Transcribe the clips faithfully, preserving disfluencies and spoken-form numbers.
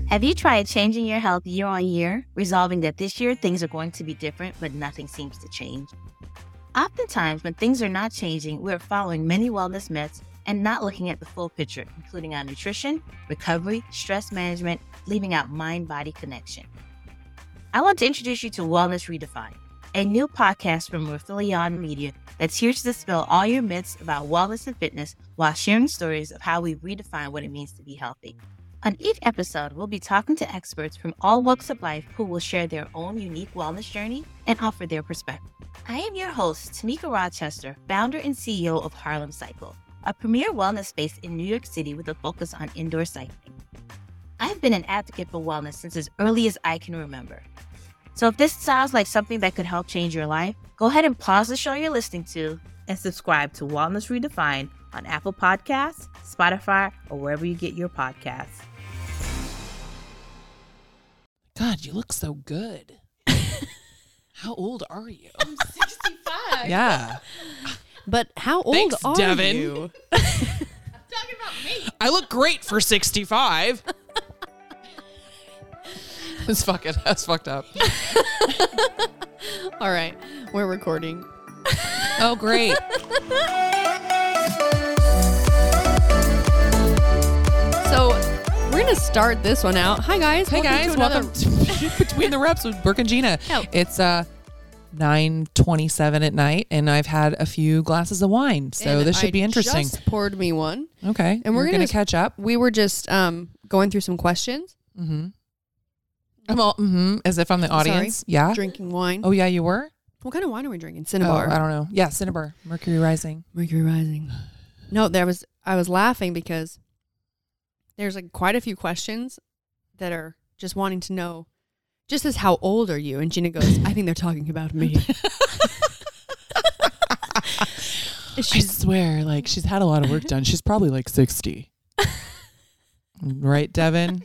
Have you tried changing your health year on year, resolving that this year things are going to be different, but nothing seems to change? Oftentimes, when things are not changing, we're following many wellness myths and not looking at the full picture, including our nutrition, recovery, stress management, leaving out mind-body connection. I want to introduce you to Wellness Redefined, a new podcast from Rathilion Media that's here to dispel all your myths about wellness and fitness while sharing stories of how we redefine what it means to be healthy. On each episode, we'll be talking to experts from all walks of life who will share their own unique wellness journey and offer their perspective. I am your host, Tamika Rochester, founder and C E O of Harlem Cycle, a premier wellness space in New York City with a focus on indoor cycling. I've been an advocate for wellness since as early as I can remember. So if this sounds like something that could help change your life, go ahead and pause the show you're listening to and subscribe to Wellness Redefined on Apple Podcasts, Spotify, or wherever you get your podcasts. God, you look so good. How old are you? I'm sixty-five. Yeah. But how old Thanks, are Devin. you? I'm talking about me. I look great for sixty-five. That's fucking, that's fucked up. All right, we're recording. Oh, great. So we're going to start this one out. Hi, guys. Hey, Welcome guys. to another- Welcome to Between the Reps with Brooke and Gina. Oh. It's uh, nine twenty-seven at night, and I've had a few glasses of wine, so And this should I be interesting. just poured me one. Okay. And we're You're gonna going to catch up. We were just um, going through some questions. Mm-hmm. I'm all, mm-hmm, as if I'm the I'm sorry. audience. Yeah. Drinking wine. Oh, yeah, you were? What kind of wine are we drinking? Oh, Cinnabar. I don't know. Yeah, Cinnabar. Mercury Rising. Mercury Rising. No, there was. I was laughing because there's like quite a few questions that are just wanting to know, just as how old are you? And Gina goes, I think they're talking about me. I swear, like, she's had a lot of work done. She's probably like sixty. Right, Devin?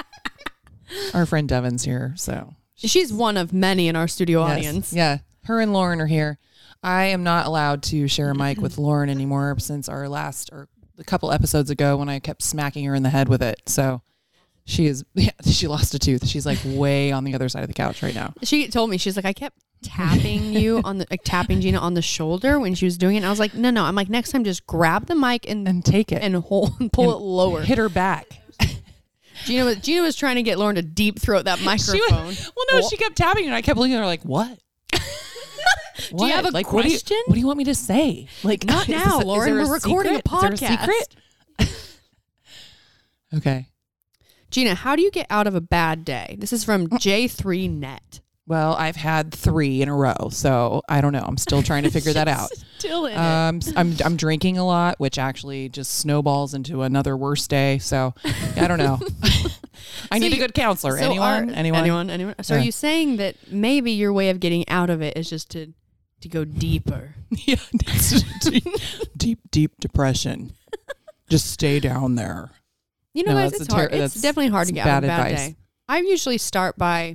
Our friend Devin's here, so. She's one of many in our studio Yes. audience. Yeah. Her and Lauren are here. I am not allowed to share a mic with Lauren anymore since our last, or a couple episodes ago when I kept smacking her in the head with it. So she is, yeah, she lost a tooth. She's like way on the other side of the couch right now. She told me, she's like, I kept tapping you on the, like tapping Gina on the shoulder when she was doing it. And I was like, no, no. I'm like, next time just grab the mic and, And take it. and hold, and pull And it lower. Hit her back. Gina was, Gina was trying to get Lauren to deep throat that She microphone. was, well, no, she kept tapping and I kept looking at her like, what? Do you have a like, what do you- question? What do you want me to say? Like, Not is now, this a- is Lauren. there We're recording a secret? Is there podcast. secret? Okay. Gina, how do you get out of a bad day? This is from J three net. Well, I've had three in a row, so I don't know. I'm still trying to figure that out. Still in it. Um, s- I'm I'm drinking a lot, which actually just snowballs into another worse day. So I don't know. I So need a you- good counselor. So anyone? are- anyone? Anyone? Anyone? So Yeah. are you saying that maybe your way of getting out of it is just to to go deeper? Yeah. It's deep, deep, deep depression. Just stay down there. You know, No, guys, that's it's a ter- hard. It's that's- definitely hard to it's get out of a bad bad advice. day. I usually start by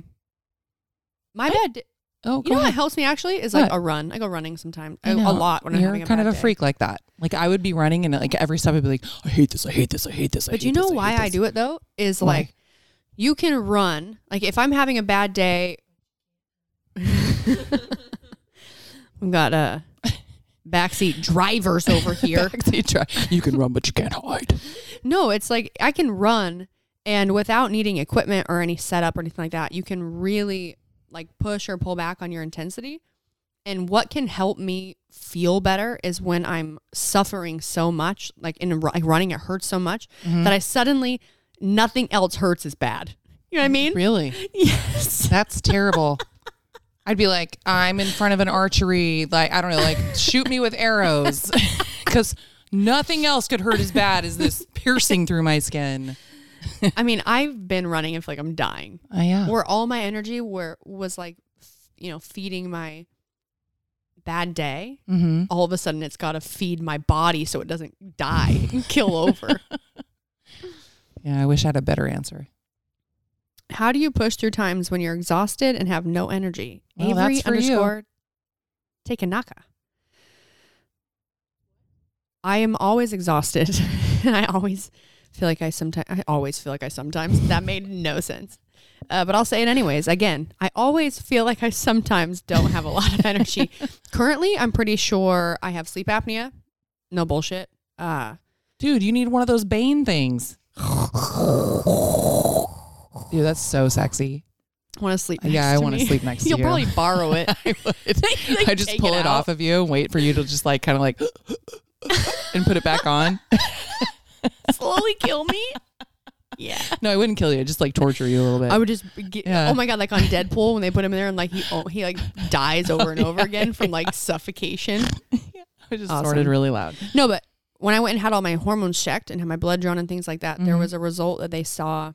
my bad. Day. Oh, You go know what ahead. helps me actually is like What? a run. I go running sometimes I a, a know. lot when I'm You're having a kind bad of a day. freak like that. Like I would be running and like every step I'd be like, I hate this, I hate this, I hate this. I But hate you know this, why hate I this. do it though? Is Why? like you can run. Like if I'm having a bad day, we've got uh, backseat drivers over here. Backseat drive. You can run, but you can't hide. No, it's like I can run and without needing equipment or any setup or anything like that, you can really like push or pull back on your intensity. And what can help me feel better is when I'm suffering so much, like in like running, it hurts so much Mm-hmm. that I suddenly, nothing else hurts as bad. You know what I mean? Really? Yes. That's terrible. I'd be like, I'm in front of an archery, like, I don't know, like, shoot me with arrows. Because nothing else could hurt as bad as this piercing through my skin. I mean, I've been running and feel like I'm dying. Oh, yeah. Where all my energy were was like, f- you know, feeding my bad day. Mm-hmm. All of a sudden it's got to feed my body so it doesn't die and kill over. Yeah, I wish I had a better answer. How do you push through times when you're exhausted and have no energy? Well, Avery that's for you. underscore Takenaka. I am always exhausted and I always feel like I sometimes, I always feel like I sometimes, that made no sense. Uh, but I'll say it anyways. Again, I always feel like I sometimes don't have a lot of energy. Currently, I'm pretty sure I have sleep apnea. No bullshit. Uh, Dude, you need one of those Bane things. Dude, that's so sexy. I want to sleep next Yeah, I to want to me. sleep next to You'll you. probably borrow it. I would. Like, I just take pull it it, out. off of you and wait for you to just like kind of like and put it back on. Slowly kill me. Yeah. No, I wouldn't kill you. Just like torture you a little bit. I would just get, Yeah. oh my God, like on Deadpool when they put him in there and like he oh, he like dies over and over again from like suffocation. I just Awesome. snorted really loud. No, but when I went and had all my hormones checked and had my blood drawn and things like that, there Mhm. was a result that they saw.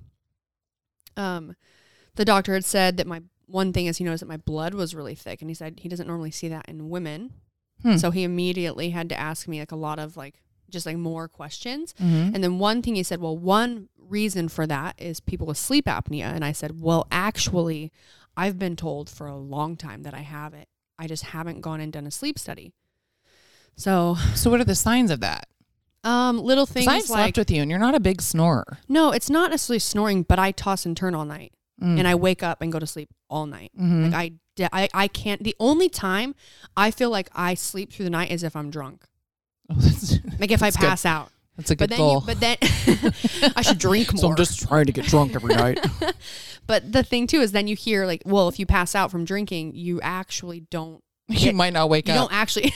Um, the doctor had said that my one thing is he noticed that my blood was really thick, and he said he doesn't normally see that in women. Hmm. So he immediately had to ask me like a lot of like just like more questions. Mm-hmm. And then one thing he said, well, one reason for that is people with sleep apnea. And I said, well, actually, I've been told for a long time that I have it. I just haven't gone and done a sleep study. So, So what are the signs of that? um, little 'Cause things I've slept like, with you and you're not a big snorer. no, it's not necessarily snoring, but I toss and turn all night Mm. and I wake up and go to sleep all night. Mhm. Like I, de- I, I can't, the only time I feel like I sleep through the night is if I'm drunk. Oh, that's, Like if I That's good. pass out. that's a But good then, you, goal. but then I should drink more. So I'm just trying to get drunk every night. But the thing too is then you hear like, well, if you pass out from drinking, you actually don't. You get- might not wake You up. don't actually.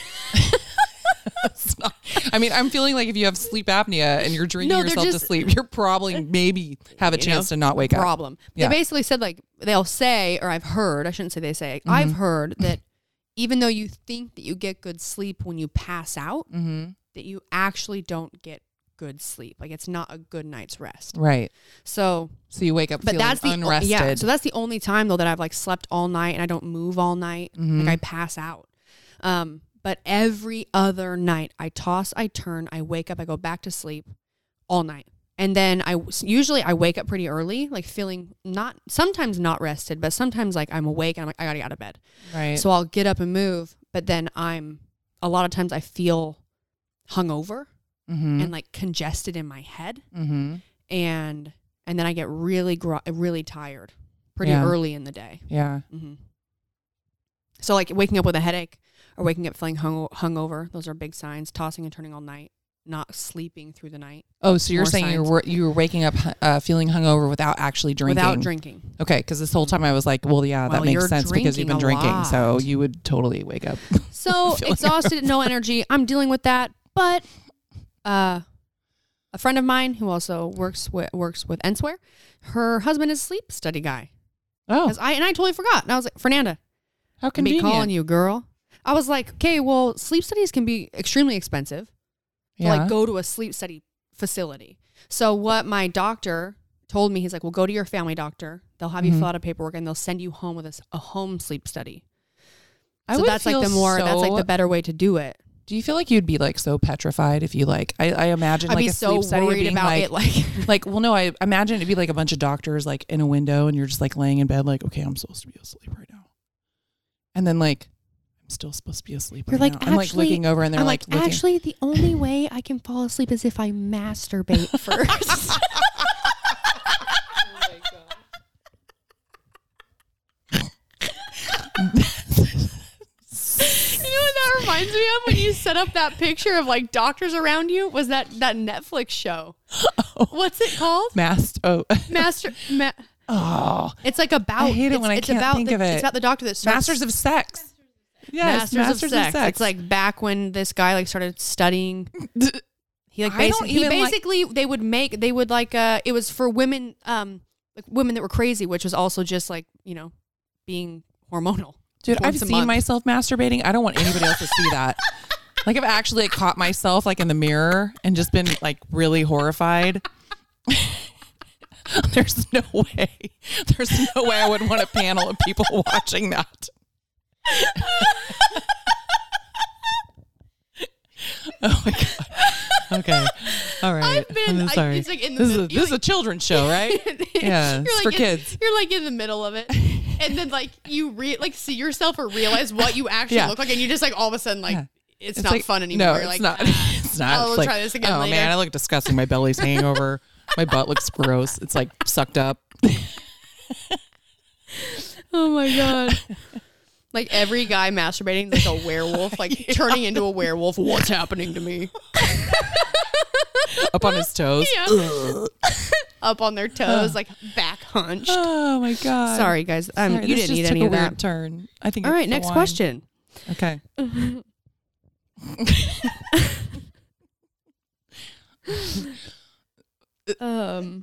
It's not- I mean, I'm feeling like if you have sleep apnea and you're drinking No, they're yourself to just- sleep, you're probably maybe have a You chance know, to not wake up. problem. Yeah. They basically said like they'll say, or I've heard. I shouldn't say they say. Mhm. I've heard that even though you think that you get good sleep when you pass out, Mm-hmm. that you actually don't get good sleep. Like it's not a good night's rest. Right. So, So you wake up but feeling that's the unrested. yeah. So that's the only time though that I've like slept all night and I don't move all night. Mhm. Like I pass out. Um, but every other night I toss, I turn, I wake up, I go back to sleep all night. And then I usually I wake up pretty early, like feeling not sometimes not rested, but sometimes like I'm awake and I'm like I gotta get out of bed. right. So I'll get up and move, but then I'm a lot of times I feel hungover mm-hmm. and like congested in my head, mm-hmm. and and then I get really gro- really tired pretty Yeah. early in the day. Yeah. hmm So like waking up with a headache or waking up feeling hung hungover, those are big signs. Tossing and turning all night, not sleeping through the night Oh, so you're More saying you signs. were you were waking up uh, feeling hungover without actually drinking? without drinking. Okay, because this whole time I was like, well, yeah, Well, that makes you're sense because you've been drinking a drinking, so lot. you would totally wake up. So Feeling exhausted, no energy. I'm dealing with that, but uh, a friend of mine who also works with works with Enswear, her husband is a sleep study guy. Oh, 'Cause I and I totally forgot. And I was like, Fernanda, how I be convenient! calling you, girl. I was like, okay, well, sleep studies can be extremely expensive. To Yeah. like go to a sleep study facility. So what my doctor told me, he's like, well, go to your family doctor. They'll have you Mhm. fill out a paperwork and they'll send you home with a, s- a home sleep study. I So would that's like feel the more, that's like so- the better way to do it. Do you feel like you'd be like so petrified if you like? I, I imagine I'd like be a so sleep study worried being about like, it. Like, like, well, no, I imagine it'd be like a bunch of doctors like in a window, and you're just like laying in bed, like, okay, I'm supposed to be asleep right now, and then like, I'm still supposed to be asleep. You're right like, now. I'm like actually- looking over, and they're I'm like, like, looking. actually, the only way I can fall asleep is if I masturbate first. You know what that reminds me of when you set up that picture of like doctors around you? Was that that Netflix show? What's it called? Mast. Oh, Master. Ma- oh, it's like about. I hate it it's, when I it's can't about think the, of it. It's about the doctor that starts. Masters of Sex. Yes, Masters, of, sex. It's like back when this guy like started studying. He like I don't basically, he even like- basically they would make they would like uh it was for women um like women that were crazy, which was also just like, you know, being hormonal. Dude, once I've a seen month. myself masturbating. I don't want anybody else to see that. Like I've actually like, caught myself like in the mirror and just been like really horrified. There's no way. There's no way I would want a panel of people watching that. Oh my god. Okay. All right. I've been I'm I- sorry. it's like in the this is mid- a, this is a children's show, right? Yeah, it's like for in- kids. You're like in the middle of it, and then like you re- like see yourself or realize what you actually Yeah. look like, and you just like all of a sudden like Yeah. it's, It's not like- fun anymore. No, You're it's like, not. "Ah, It's not. I'll It's like, try this again oh later." man, I look disgusting. My belly's hanging over. My butt looks gross. It's like sucked up. Oh my God. Like every guy masturbating is like a werewolf, like yeah. turning into a werewolf. What's happening to me? Up on his toes. Yeah. Up on their toes, like back hunched. Oh my God. Sorry, guys. Um, Sorry, you this didn't just need took any a of that. weird turn. I think. All it's right, the next wine. question. Okay. um.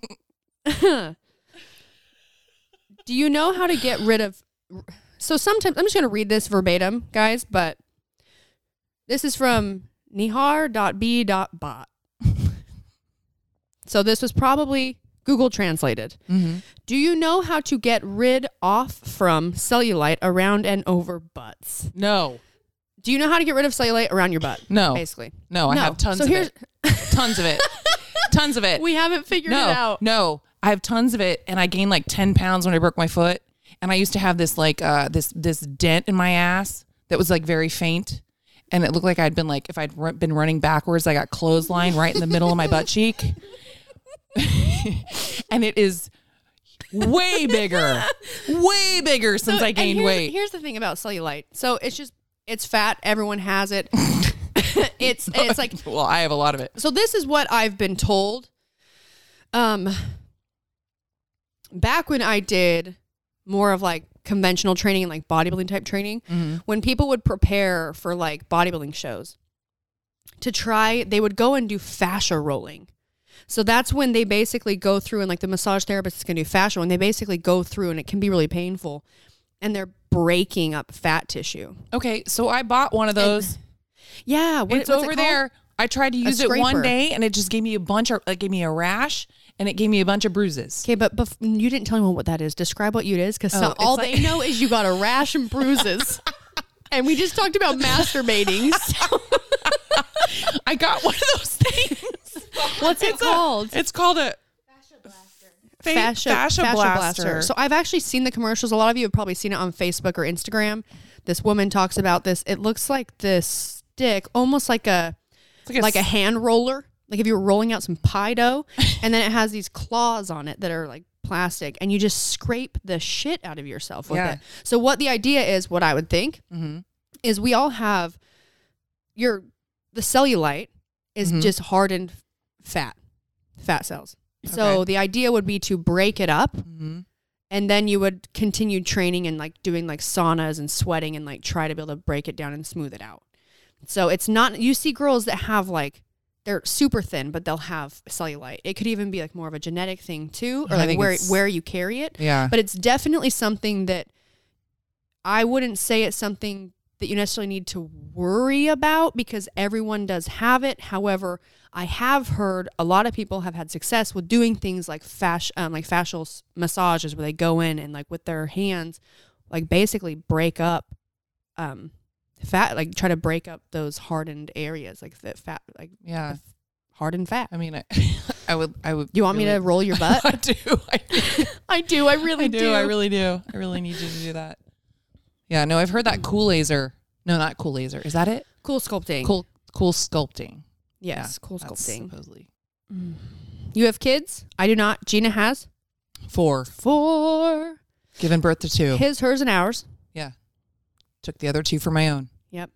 Do you know how to get rid of? So sometimes I'm just going to read this verbatim, guys, but this is from nihar dot b dot bot. So this was probably Google translated. Mm-hmm. Do you know how to get rid off from cellulite around and over butts? No. Do you know how to get rid of cellulite around your butt? No. Basically. No, I No. have tons So of here's- it. Tons of it. Tons of it. We haven't figured no, it out. No, I have tons of it, and I gained like ten pounds when I broke my foot. And I used to have this like uh, this this dent in my ass that was like very faint, and it looked like I'd been like if I'd r- been running backwards, I got clothesline right in the middle of my butt cheek, and it is way bigger, way bigger since So- I and gained here's, weight. Here's the thing about cellulite. So it's just it's fat. Everyone has it. it's it's like well, I have a lot of it. so. This is what I've been told. Um, back when I did more of like conventional training and like bodybuilding type training, Mm-hmm. when people would prepare for like bodybuilding shows to try, they would go and do fascia rolling. So that's when they basically go through and like the massage therapist is going to do fascia, and they basically go through and it can be really painful, and they're breaking up fat tissue. Okay, so I bought one of those. Yeah. What, it's what's over it called? there. I tried to use it one scraper. day, and it just gave me a bunch of, it gave me a rash, and it gave me a bunch of bruises. Okay, but bef- you didn't tell anyone what that is. Describe what it is, because Oh, it's all like- they know is you got a rash and bruises. And we just talked about masturbating. So I got one of those things. what's it It's a- called? It's called a fa- fascia, fascia, blaster. So I've actually seen the commercials. A lot of you have probably seen it on Facebook or Instagram. This woman talks about this. It looks like this stick, almost like a It's like a s- hand roller. Like if you were rolling out some pie dough, and then it has these claws on it that are like plastic, and you just scrape the shit out of yourself with Yeah. it. So what the idea is, what I would think, Mhm. is we all have your the cellulite is Mhm. just hardened fat, fat cells. So Okay. the idea would be to break it up, Mhm. and then you would continue training and like doing like saunas and sweating and like try to be able to break it down and smooth it out. So it's not, you see girls that have like, they're super thin, but they'll have cellulite. It could even be like more of a genetic thing too, or I like think where it's- where you carry it. Yeah. But it's definitely something that I wouldn't say it's something that you necessarily need to worry about, because everyone does have it. However, I have heard a lot of people have had success with doing things like fasc- um, like fascial s- massages, where they go in and like with their hands, like basically break up um, fat, like try to break up those hardened areas, like that fat, like yeah. hardened fat. I mean, I, I would, I would. You want me to really- roll your butt? I do. I do. I do. I really I do. I really do. I really need you to do that. Yeah. No, I've heard that cool laser. No, not cool laser. Is that it? Cool sculpting. Cool, cool sculpting. Yes, Yeah, cool that's sculpting. Supposedly. You have kids? I do not. Gina has Four. four. Given birth to two. His, hers, and ours. Yeah. Took the other two for my own. Yep.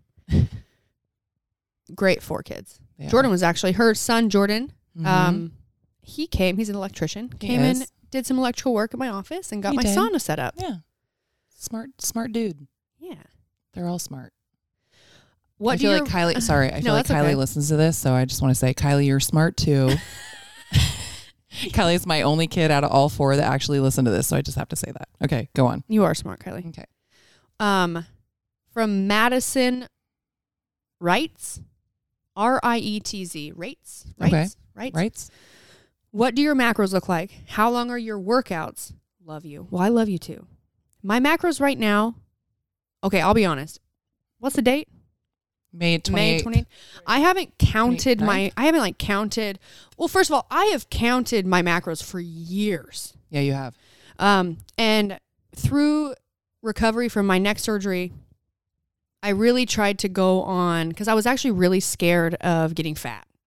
Great four kids. Yeah. Jordan was actually her son. Jordan. Mhm. Um, he came. He's an electrician. He Came in, is. did some electrical work in my office, and got He my did. sauna set up. Yeah. Smart, smart dude. Yeah. They're all smart. What I do feel your- like Kylie. Sorry, I No, feel like that's Kylie okay. listens to this, so I just want to say, Kylie, you're smart too. Kylie's my only kid out of all four that actually listen to this, so I just have to say that. Okay, go on. You are smart, Kylie. Okay. Um, from Madison Wrights, R I E T Z, Rates, Okay. Rights, Rights. Right? What do your macros look like? How long are your workouts? Love you. Well, I love you too. My macros right now. Okay, I'll be honest. What's the date? May May twenty-eighth. twentieth. I haven't counted my. twenty-ninth? I haven't like counted. Well, first of all, I have counted my macros for years. Yeah, you have. Um, and through recovery from my neck surgery, I really tried to go on, because I was actually really scared of getting fat.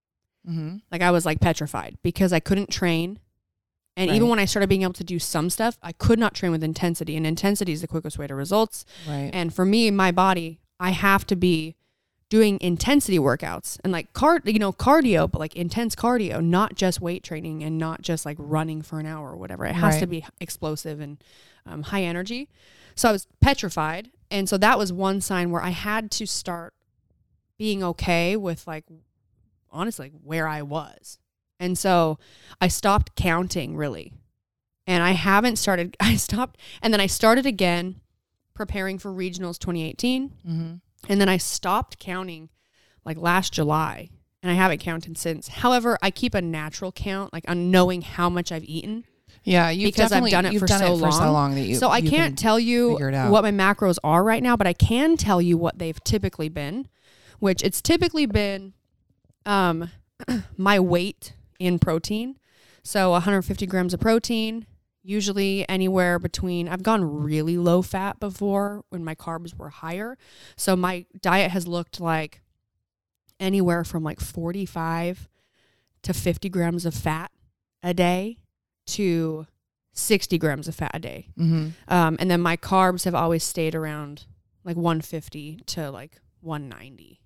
Mm-hmm. Like I was like petrified because I couldn't train. And Right. even when I started being able to do some stuff, I could not train with intensity. And intensity is the quickest way to results. Right. And for me, my body, I have to be doing intensity workouts and like card, you know, cardio, but like intense cardio, not just weight training and not just like running for an hour or whatever. It has Right. to be explosive and um, high energy. So I was petrified. And so that was one sign where I had to start being okay with like, honestly, where I was. And so I stopped counting really. And I haven't started, I stopped, and then I started again preparing for regionals twenty eighteen. Mm-hmm. And then I stopped counting like last July and I haven't counted since. However, I keep a natural count, like on knowing how much I've eaten. Yeah, you've Because I've definitely done it you've for done so it for so long. long that you. So I you can't can tell you figure it out. what my macros are right now, but I can tell you what they've typically been, which it's typically been um, my weight in protein. So one hundred fifty grams of protein, usually anywhere between, I've gone really low fat before when my carbs were higher. So my diet has looked like anywhere from like forty-five to fifty grams of fat a day to sixty grams of fat a day. Mm-hmm. Um, and then my carbs have always stayed around like one hundred fifty to like one hundred ninety.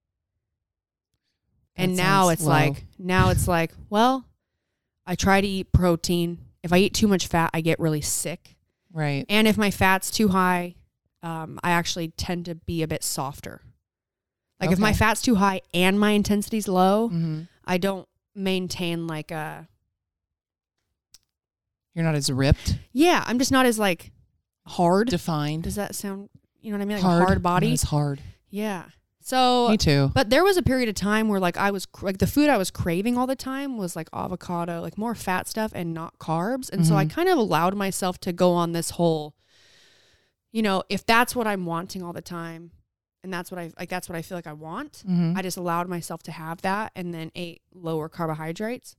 And That now sounds it's low. like, now it's like, well, I try to eat protein. If I eat too much fat, I get really sick. Right. And if my fat's too high, um, I actually tend to be a bit softer. Like if my Okay. fat's too high and my intensity's low, Mm-hmm. I don't maintain like a, You're not as ripped, yeah, I'm just not as like hard. defined, Does that sound, you know what I mean? Like hard, a hard body. Not as hard. Yeah. So, Me too. but there was a period of time where like I was cr- like the food I was craving all the time was like avocado, like more fat stuff and not carbs. And so I Mhm. kind of allowed myself to go on this whole, you know, if that's what I'm wanting all the time and that's what I like, that's what I feel like I want. Mm-hmm. I just allowed myself to have that and then ate lower carbohydrates.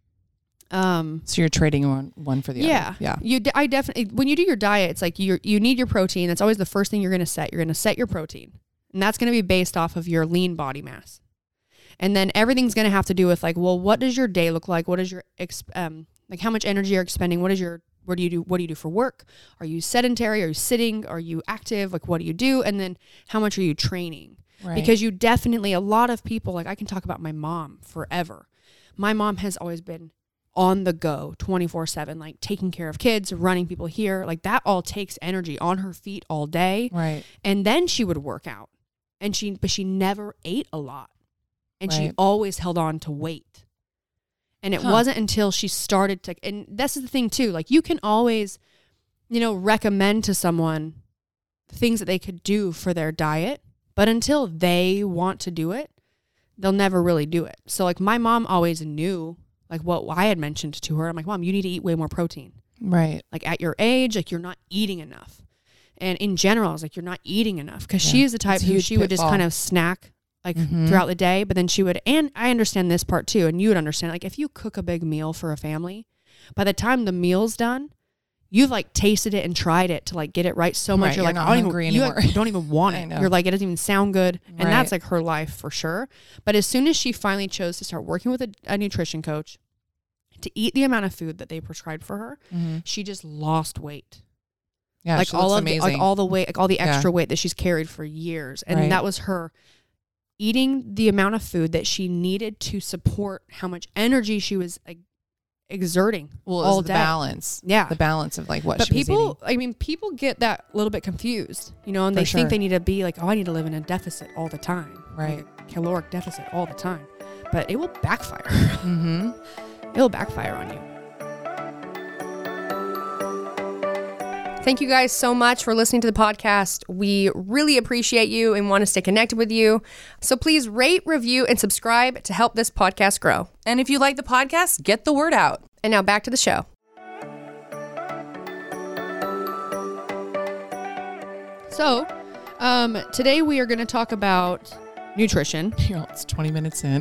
Um, So you're trading one one for the yeah. other. Yeah. You, de- I definitely, when you do your diet, it's like you you need your protein. That's always the first thing you're going to set. You're going to set your protein. And that's going to be based off of your lean body mass. And then everything's going to have to do with like, well, what does your day look like? What is your, exp- um, like how much energy you're expending? What is your, what do you do? What do you do for work? Are you sedentary? Are you sitting? Are you active? Like, what do you do? And then how much are you training? Right. Because you definitely, a lot of people, like I can talk about my mom forever. My mom has always been on the go twenty-four seven, like taking care of kids, running people here. Like that all takes energy, on her feet all day. Right. And then she would work out. And she, but she never ate a lot. And she Right. always held on to weight. And it Huh. wasn't until she started to, and this is the thing too, like you can always, you know, recommend to someone things that they could do for their diet, but until they want to do it, they'll never really do it. So like my mom always knew like what I had mentioned to her. I'm like, Mom, you need to eat way more protein. Right. Like at your age, like you're not eating enough. And in general, I was like, you're not eating enough. Because Yeah. she is the type It's a who huge she would just pitfall. kind of snack like Mhm. throughout the day. But then she would, and I understand this part too. And you would understand, like if you cook a big meal for a family, by the time the meal's done, you've like tasted it and tried it to like get it right so much. Right, You're you're like, not I don't hungry even, you anymore. like, don't even want I it. know. You're like, it doesn't even sound good. And Right. that's like her life for sure. But as soon as she finally chose to start working with a, a nutrition coach to eat the amount of food that they prescribed for her, Mm-hmm. she just lost weight. Yeah. like she all looks of the, amazing. like all the weight, like all the Yeah. extra weight that she's carried for years. And Right. that was her eating the amount of food that she needed to support how much energy she was like, exerting well, all it's the day. balance. Yeah. The balance of like what But she was people, I mean, people get that a little bit confused, you know, and For they sure. think they need to be like, oh, I need to live in a deficit all the time. Right. Like a caloric deficit all the time. But it will backfire. eating. Mm-hmm. It'll backfire on you. Thank you guys so much for listening to the podcast. We really appreciate you and want to stay connected with you. So please rate, review, and subscribe to help this podcast grow. And if you like the podcast, get the word out. And now back to the show. So, um, today we are going to talk about nutrition. You know, it's twenty minutes in.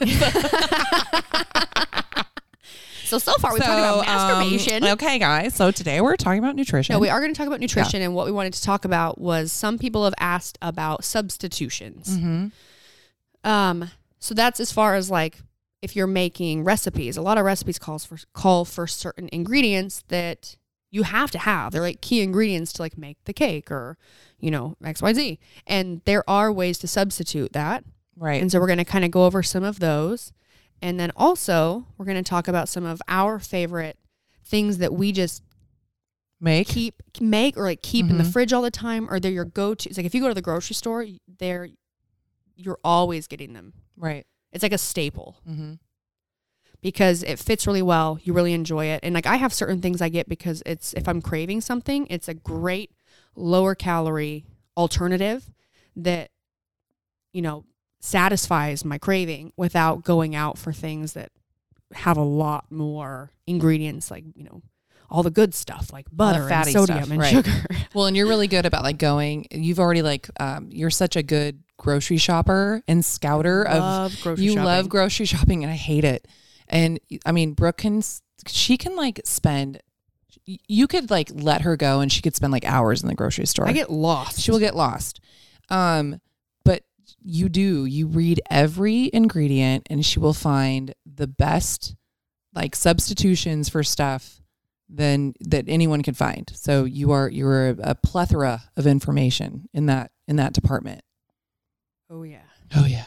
So, so far we've talked about masturbation. Um, okay, guys. So today we're talking about nutrition. No, we are going to talk about nutrition, and what we wanted to talk about was some people have asked about substitutions. Mm-hmm. Um, so that's as far as like if you're making recipes, a lot of recipes calls for call for certain ingredients that you have to have. They're like key ingredients to like make the cake or, you know, X, Y, Z. And there are ways to substitute that. Right. And so we're going to kind of go over some of those. And then also we're going to talk about some of our favorite things that we just Make. keep, make or like keep Mm-hmm. in the fridge all the time, or they're your go-to. It's like if you go to the grocery store, they're, you're always getting them. Right. It's like a staple. Mm-hmm. Because it fits really well. You really enjoy it. And like I have certain things I get because it's, if I'm craving something, it's a great lower calorie alternative that, you know, satisfies my craving without going out for things that have a lot more ingredients, like, you know, all the good stuff like butter and fatty sodium stuff, and right. sugar. Well, and you're really good about like going, you've already like, um, you're such a good grocery shopper and scouter Love of, grocery you shopping. love grocery shopping and I hate it. And I mean, Brooke can, she can like spend, you could like let her go and she could spend like hours in the grocery store. I get lost. She will get lost. Um, but you do, you read every ingredient and she will find the best like substitutions for stuff than that anyone can find. So you are, you're a, a plethora of information in that, in that department. Oh yeah. Oh yeah.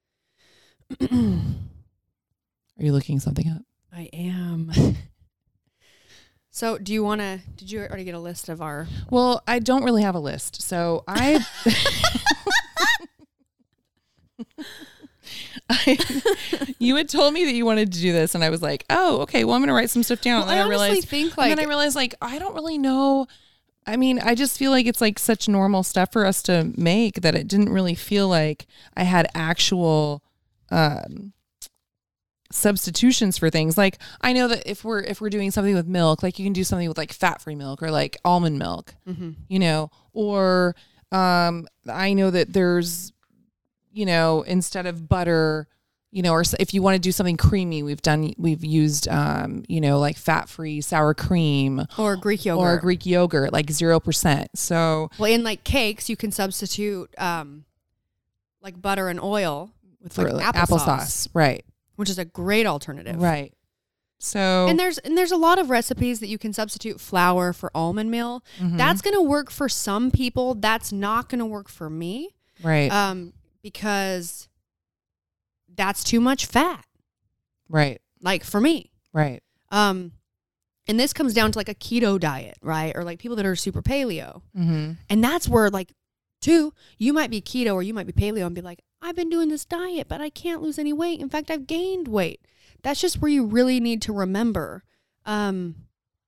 Are you looking something up? I am. So do you want to, did you already get a list of our, Well, I don't really have a list. So I, I you had told me that you wanted to do this and I was like, oh, okay, well, I'm going to write some stuff down. well, and I I honestly realized, think and like, then I realized like, I don't really know. I mean, I just feel like it's like such normal stuff for us to make that it didn't really feel like I had actual, um, substitutions for things. Like I know that if we're if we're doing something with milk, like you can do something with like fat-free milk or like almond milk, mm-hmm. you know, or um I know that there's, you know, instead of butter, you know, or if you want to do something creamy, we've done we've used um you know, like fat-free sour cream or Greek yogurt. or Greek yogurt, like zero percent. So Well, in like cakes, you can substitute um like butter and oil with for like, like applesauce, applesauce, right? which is a great alternative. Right. So And there's and there's a lot of recipes that you can substitute flour for almond meal. Mhm. That's going to work for some people. That's not going to work for me. right, Um because that's too much fat. right, Like for me. right. Um and this comes down to like a keto diet, right? Or like people that are super paleo. Mm-hmm. And that's where like two, you might be keto or you might be paleo and be like, I've been doing this diet, but I can't lose any weight. In fact, I've gained weight. That's just where you really need to remember. Um,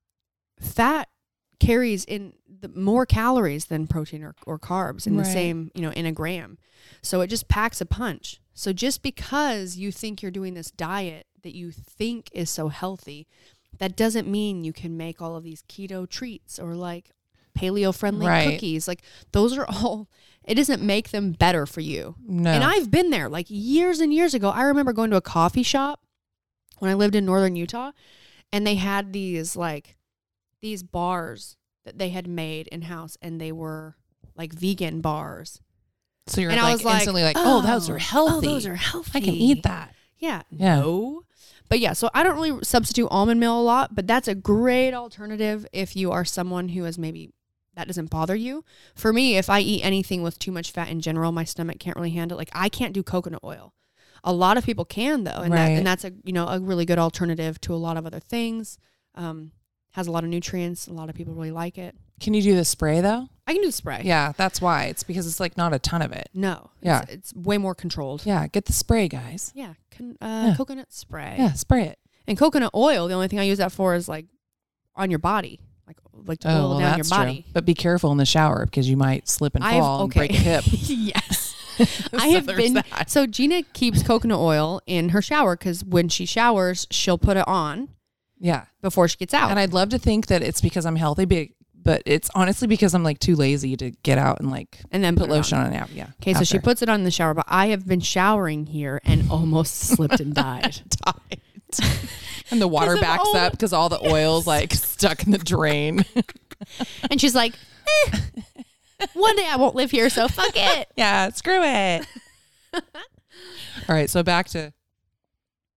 fat carries in the more calories than protein or, or carbs in the Right. same, you know, in a gram. So it just packs a punch. So just because you think you're doing this diet that you think is so healthy, that doesn't mean you can make all of these keto treats or like paleo friendly Right. cookies. Like those are all, it doesn't make them better for you. No. And I've been there like years and years ago. I remember going to a coffee shop when I lived in northern Utah, and they had these like these bars that they had made in house, and they were like vegan bars. So you're And I like was like, instantly like, oh, those oh, are healthy. oh, those are healthy. I can eat that. Yeah. Yeah. No. But yeah, so I don't really substitute almond meal a lot, but that's a great alternative if you are someone who is maybe that doesn't bother you. For me, if I eat anything with too much fat in general, my stomach can't really handle it. Like I can't do coconut oil. A lot of people can though, and Right. that and that's a you know a really good alternative to a lot of other things. Um, has a lot of nutrients. A lot of people really like it. Can you do the spray though? I can do spray. Yeah, that's why. It's because it's like not a ton of it. No. Yeah. It's, it's way more controlled. Yeah, get the spray, guys. Yeah. Con- uh, Yeah. Coconut spray. Yeah, spray it. And coconut oil, the only thing I use that for is like on your body, like like to Oh, oil well, down your that's body. true. But be careful in the shower because you might slip and I've- fall okay. and break a hip. Yes. So I have there's been that. so Gina keeps coconut oil in her shower because when she showers, she'll put it on Yeah. before she gets out. And I'd love to think that it's because I'm healthy, but, but it's honestly because I'm like too lazy to get out and like and then put put it lotion on. on it out. Yeah. Okay, so she after. puts it on in the shower, but I have been showering here and almost slipped and died. died. And the water 'Cause of backs all- up because all the oil's like stuck in the drain. And she's like, eh, one day I won't live here, so fuck it. Yeah, screw it. All right, so back to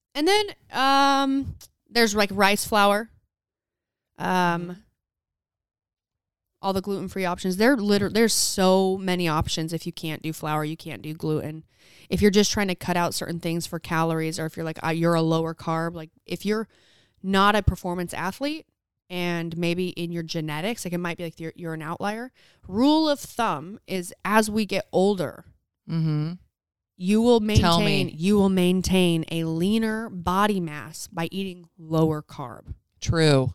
And then um, there's like rice flour. Um, all the gluten-free options. There literally there's so many options. If you can't do flour, you can't do gluten. If you're just trying to cut out certain things for calories, or if you're like uh, you're a lower carb, like if you're not a performance athlete and maybe in your genetics, like it might be like you're, you're an outlier. Rule of thumb is as we get older, Mm-hmm. you will Tell maintain me. you will maintain a leaner body mass by eating lower carb. True.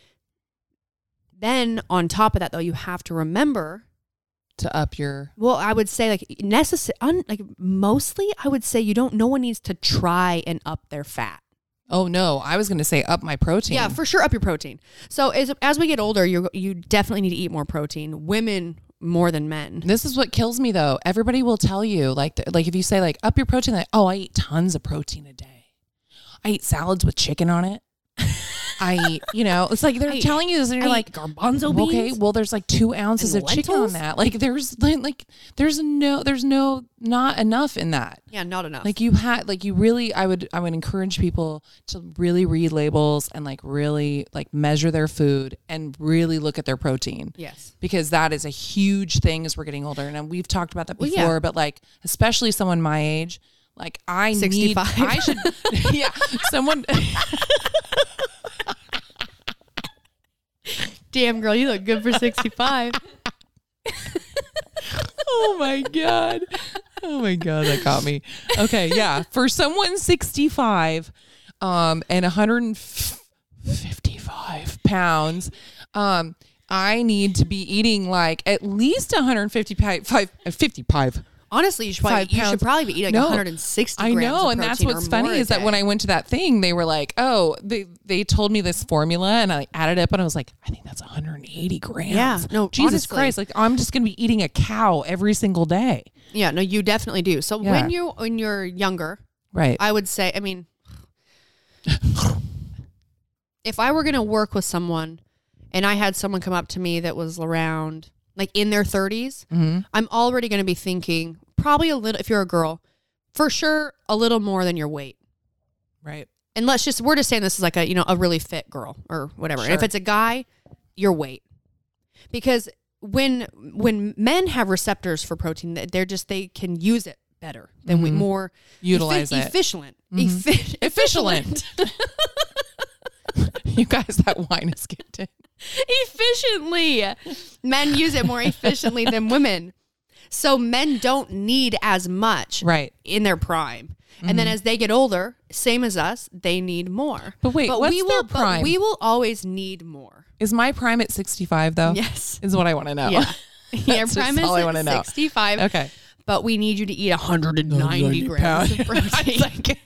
Then on top of that, though, you have to remember. To up your. Well, I would say like necessary, un, like mostly, I would say you don't. No one needs to try and up their fat. Oh no, I was going to say up my protein. Yeah, for sure, up your protein. So as as we get older, you you definitely need to eat more protein. Women more than men. This is what kills me though. Everybody will tell you like th- like if you say like up your protein, like oh I eat tons of protein a day. I eat salads with chicken on it. I eat, you know, it's like they're I- telling you this, and you're I like, eat garbanzo beans. okay, well, there's like two ounces and of chicken on lentils? that. Like, there's like, like, there's no, there's no, not enough in that. Yeah, not enough. Like you had, like you really, I would, I would encourage people to really read labels and like really like measure their food and really look at their protein. yes. Because that is a huge thing as we're getting older. And we've talked about that Well, before, yeah. but like, especially someone my age, like I sixty-five. need, I should, yeah, someone. Damn, girl, you look good for sixty-five. Oh my God. Oh my God, that got me. Okay, yeah. For someone sixty-five um, and one hundred fifty-five pounds, um, I need to be eating like at least one hundred fifty-five, fifty-five. Honestly, you should probably Five you should pounds. probably be eating like No, one hundred sixty I grams know, of and that's protein what's or funny more a is that when day. I went to that thing, they were like, "Oh, they they told me this formula," and I like, added it up, and I was like, "I think that's one hundred eighty grams." Yeah, no, Jesus honestly. Christ, like I'm just gonna be eating a cow every single day. Yeah, no, you definitely do. So Yeah. when you when you're younger, Right. I would say, I mean, if I were going to work with someone and I had someone come up to me that was around like in their thirties, Mm-hmm. I'm already going to be thinking probably a little, if you're a girl, for sure, a little more than your weight. Right. And let's just, we're just saying this is like a, you know, a really fit girl or whatever. And if Sure. it's a guy, your weight. Because when when men have receptors for protein, they're just, they can use it better than we Mhm. more Utilize effi- it. efficient. Mhm. Effi- Efficient. You guys, that wine is kicked in. efficiently. Men use it more efficiently than women. So men don't need as much Right. in their prime. And then as they get older, same as us, they need more. But wait, what's we their will, prime? But we will always need more. Is my prime at sixty-five though? Yes. Is what I want to know. Yeah. Your That's just prime is all I at wanna know. sixty-five. Okay. But we need you to eat one hundred ninety grams of protein.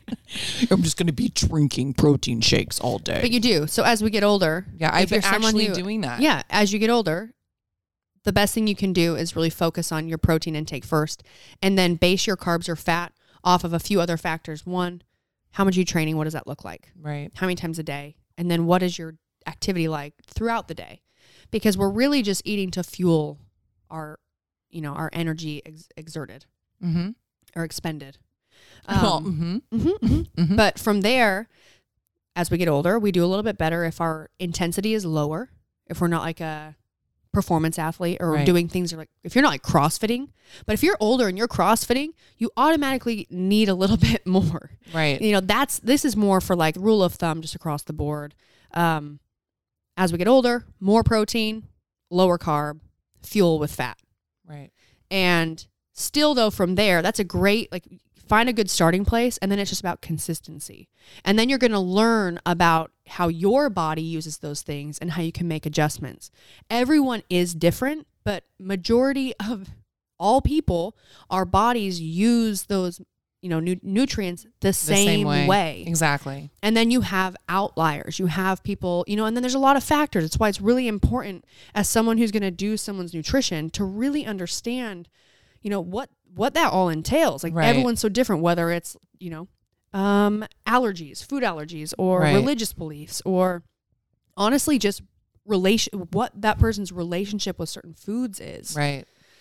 I'm just going to be drinking protein shakes all day. But you do. So as we get older, yeah, I've if you're been someone actually who- doing that. Yeah, as you get older, the best thing you can do is really focus on your protein intake first, and then base your carbs or fat off of a few other factors. One, how much are you training? What does that look like? Right. How many times a day? And then what is your activity like throughout the day? Because we're really just eating to fuel our, you know, our energy ex- exerted Mm-hmm. or expended. well, Um, mm-hmm. mhm, mhm. Mhm. But from there, as we get older, we do a little bit better if our intensity is lower, if we're not like a performance athlete or Right. doing things like, if you're not like CrossFitting, but if you're older and you're CrossFitting, you automatically need a little bit more. Right. You know, that's, this is more for like rule of thumb just across the board. Um, as we get older, more protein, lower carb, fuel with fat. Right. And still though, from there, that's a great, like find a good starting place. And then it's just about consistency. And then you're going to learn about how your body uses those things and how you can make adjustments. Everyone is different, but majority of all people, our bodies use those, you know, nu- nutrients the, The same, way. Exactly. And then you have outliers. You have people, you know, and then there's a lot of factors. That's why it's really important as someone who's going to do someone's nutrition to really understand, you know, what what that all entails. Like Right. everyone's so different, whether it's, you know, um, allergies, food allergies, or Right. religious beliefs, or honestly just relation what that person's relationship with certain foods is. Right.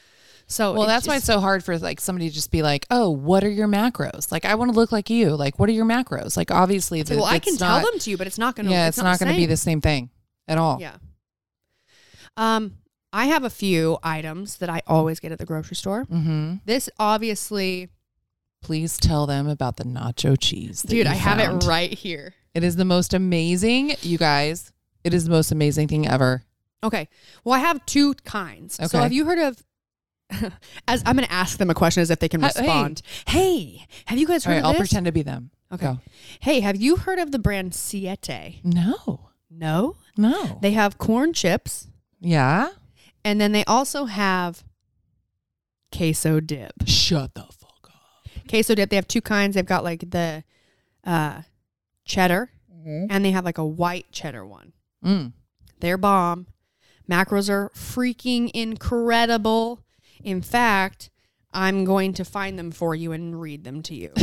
So Well, it that's why just- it's so hard for like somebody to just be like, "Oh, what are your macros?" Like, I want to look like you. Like, what are your macros? Like, obviously, the, well, I it's can not, tell them to you, but it's not going to. Yeah, it's, not, going to be the the same thing at all. Yeah. Um, I have a few items that I always get at the grocery store. Mm-hmm. This obviously, Please tell them about the nacho cheese, that dude, you I have found. it right here. It is the most amazing, you guys. It is the most amazing thing ever. Okay. Well, I have two kinds. So Okay. have you heard of? As I'm going to ask them a question as if they can Hi- hey. respond. Hey, have you guys All heard right, of I'll this? pretend to be them. Okay. Go. Hey, have you heard of the brand Siete? No, No. no. They have corn chips, yeah. and then they also have queso dip. Shut the fuck up. Queso dip. They have two kinds. They've got like the uh, cheddar, and they have like a white cheddar one. Mm. They're bomb. Macros are freaking incredible. In fact, I'm going to find them for you and read them to you.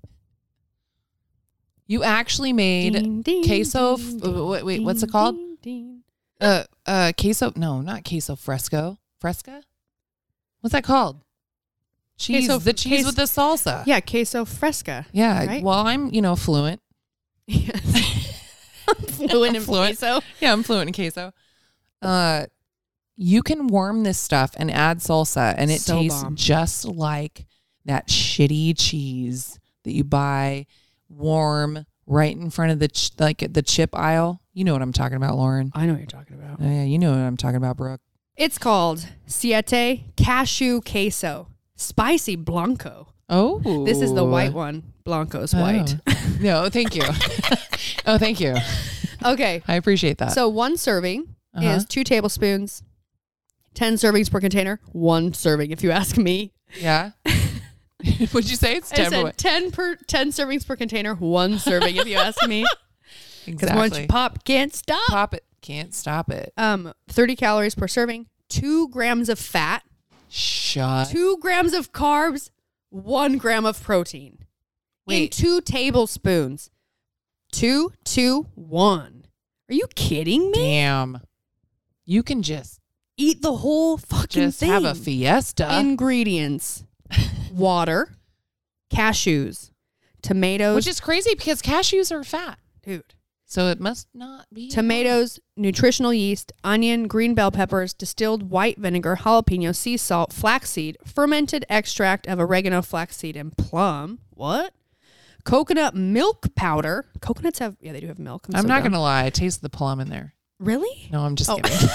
You actually made Ding, ding, queso. ding, F- ding, wait, wait, ding, what's it called? ding, ding. Uh, uh, queso. No, not queso fresco. Fresca. What's that called? Cheese. Queso- the cheese ques- with the salsa. Yeah, queso fresca. Yeah. right? Well, I'm you know fluent. Yes. Fluent in Fluent. queso. Yeah, I'm fluent in queso. Uh, you can warm this stuff and add salsa, and it So tastes bomb. just like that shitty cheese that you buy warm right in front of the ch- like the chip aisle. You know what I'm talking about, Lauren. I know what you're talking about. Oh, yeah, you know what I'm talking about, Brooke. It's called Siete Cashew Queso Spicy Blanco. Oh, This is the white one. Blanco's white. Oh. No, thank you. Oh, thank you. Okay. I appreciate that. So one serving Uh-huh. is two tablespoons, ten servings per container. One serving, if you ask me. Yeah. What'd you say? It's I ten. said ten per ten servings per container. One serving, if you ask me. Because Exactly. once you pop, can't stop. Pop it. Can't stop it. Um, thirty calories per serving. Two grams of fat. Shut. Two grams of carbs. One gram of protein. In Wait. two tablespoons. Two, two, one. Are you kidding me? Damn. You can just Eat the whole fucking just thing. have a fiesta. Ingredients: water, cashews, tomatoes, Which is crazy because cashews are fat. dude. So it must not be. Tomatoes, nutritional yeast, onion, green bell peppers, distilled white vinegar, jalapeno, sea salt, flaxseed, fermented extract of oregano, flaxseed, and plum. What? Coconut milk powder. Coconuts have, yeah, they do have milk. I'm so not dumb. going to lie. I taste the plum in there. Really? No, I'm just Oh. kidding.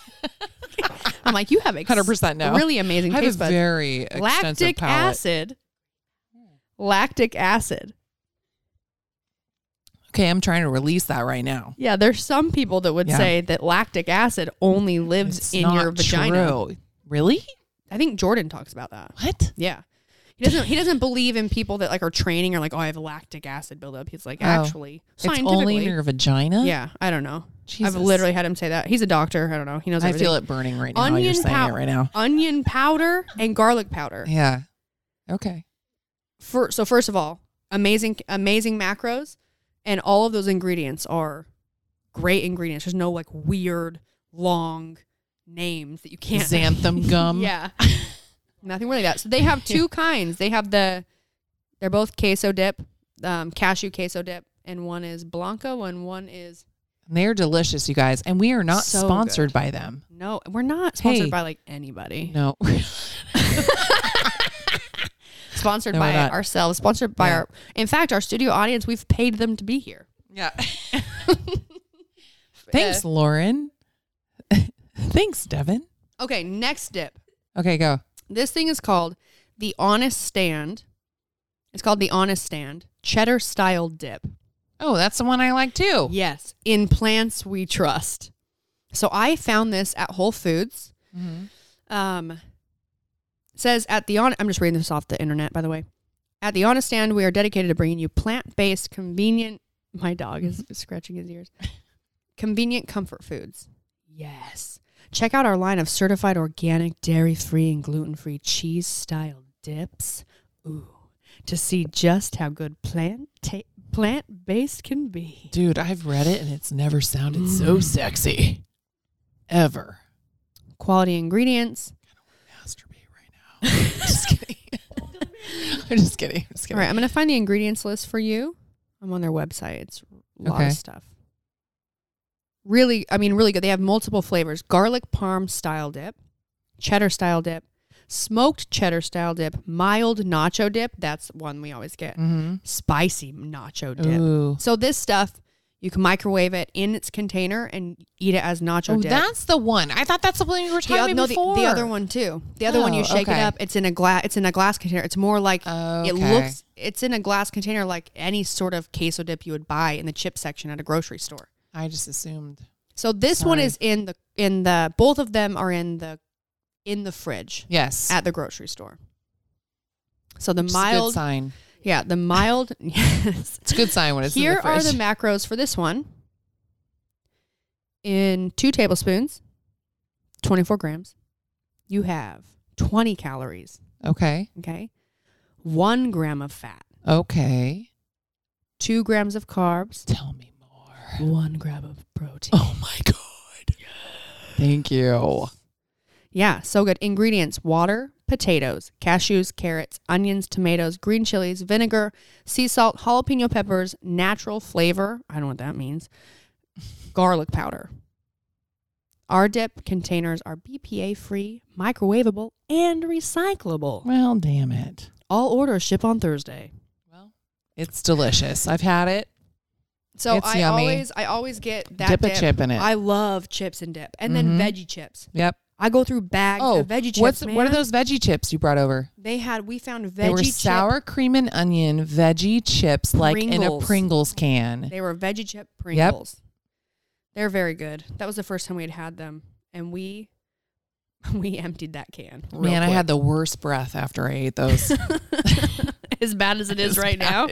I'm like, you have ex- one hundred percent no. really amazing I have taste a buds. very extensive Lactic palate. acid. Lactic acid. Okay, I'm trying to release that right now. Yeah, there's some people that would Yeah. say that lactic acid only lives It's in not your vagina. true. Really? I think Jordan talks about that. What? Yeah. He doesn't he doesn't believe in people that like are training or like, oh, I have lactic acid buildup. He's like, Oh. actually, It's only in scientifically. your vagina? Yeah, I don't know. Jesus. I've literally had him say that. He's a doctor. I don't know. He knows I everything. feel it burning right now. You're Onion saying pow- it right now. Onion powder and garlic powder. Yeah. Okay. For, so first of all, amazing amazing macros, and all of those ingredients are great ingredients. There's no like weird long names that you can't Xanthan gum. Yeah. Nothing really that. So they have two kinds. They have the, they're both queso dip, um, cashew queso dip, and one is Blanco and one is, They're delicious, you guys. And we are not So sponsored good. by them. no, we're not sponsored Hey. by like anybody. No. Sponsored No, we're by not. ourselves, sponsored by Yeah. our, in fact, our studio audience, we've paid them to be here. Yeah. Thanks, Lauren. Thanks, Devin. Okay, next dip. Okay, go. This thing is called the Honest Stand. It's called the Honest Stand cheddar style dip. Oh, that's the one I like too. Yes, in plants we trust. So I found this at Whole Foods. Mm-hmm. Um, it says at the on. I'm just reading this off the internet, by the way. At the Honest Stand, we are dedicated to bringing you plant-based, convenient. My dog is scratching his ears. Convenient comfort foods. Yes. Check out our line of certified organic, dairy-free, and gluten-free cheese-style dips. Ooh, to see just how good plant ta- plant-based can be. Dude, I've read it and it's never sounded Mm. so sexy. Ever. Quality ingredients. Masturbate right Just kidding. I'm just kidding. I'm just kidding. All right, I'm going to find the ingredients list for you. I'm on their website. It's a lot Okay. of stuff. Really, I mean, really good. They have multiple flavors. Garlic parm style dip, cheddar style dip, smoked cheddar style dip, mild nacho dip. That's one we always get. Mm-hmm. Spicy nacho dip. Ooh. So this stuff, you can microwave it in its container and eat it as nacho Oh, dip. that's the one. I thought that's the one you were the, talking oth- about no, the, before. the other one too. The other one, you Oh, shake okay. it up. It's in a glass. It's in a glass container. It's more like Okay. it looks. It's in a glass container, like any sort of queso dip you would buy in the chip section at a grocery store. I just assumed. So this one Sorry. is in the in the. Both of them are in the in the fridge Yes. at the grocery store. So the Which is a good mild, sign. yeah, the mild. Yes. It's a good sign when it's Here in the are fridge. the macros for this one. In two tablespoons, twenty-four grams, you have twenty calories. Okay. Okay. One gram of fat, Okay. two grams of carbs, Tell me more. one gram of protein. Oh my God. Thank you. Yeah, so good. Ingredients: water, potatoes, cashews, carrots, onions, tomatoes, green chilies, vinegar, sea salt, jalapeno peppers, natural flavor. I don't know what that means. Garlic powder. Our dip containers are B P A free, microwavable, and recyclable. Well, damn it. All orders ship on Thursday. Well, it's delicious. I've had it. So It's I yummy. always I always get that Dip a dip. chip in it. I love chips and dip. And Mhm. then veggie chips. Yep. I go through bags Oh, of veggie chips. what's man. what are those veggie chips you brought over? They had we found veggie They were chip- sour cream and onion veggie chips, like in a Pringles. Pringles can. They were veggie chip Pringles. They're very good. That was the first time we had had them, and we we emptied that can. real Man, I quick. had the worst breath after I ate those. as bad as it is right now.